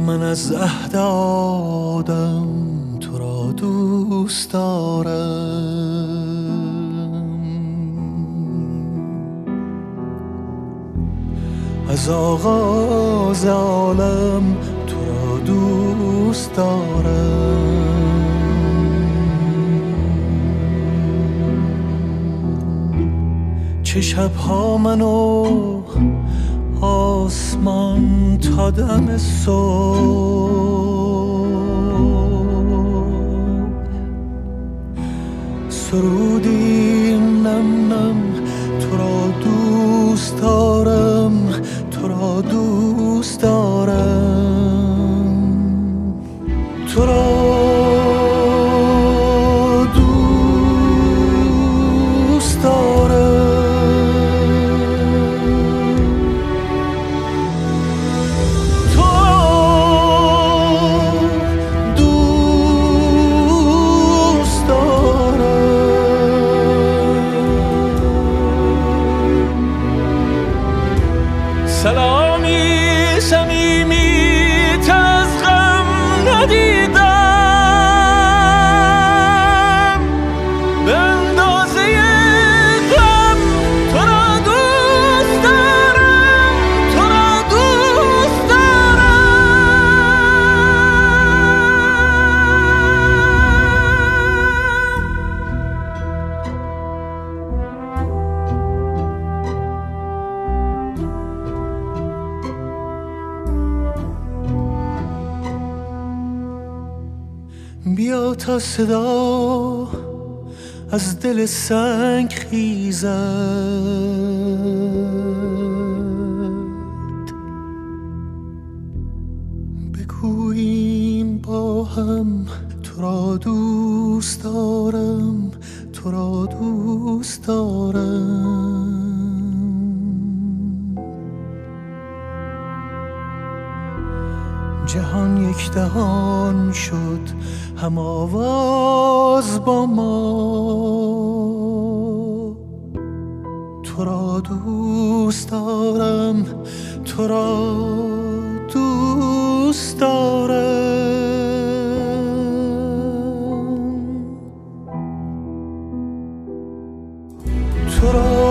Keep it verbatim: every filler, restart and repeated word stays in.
من از عهد آدم تو را دوست دارم، از آغاز عالم تو را دوست دارم. چه شبها من و آسمان تا دم صبح سرودیم نم نم تو را دوست دارم، تو را دوست دارم، تو را دوست دارم. سلامی صمیمی از غم ندیدم، به اندازه غم تو را دوست دارم، تو را دوست بیا تا صدا از دل سنگ خیزد، بگوییم با هم تو را دوست دارم، تو را دوست دارم. جهان یک دهان شد هم آواز با ما، تو را دوست دارم، تو را دوست دارم، تو را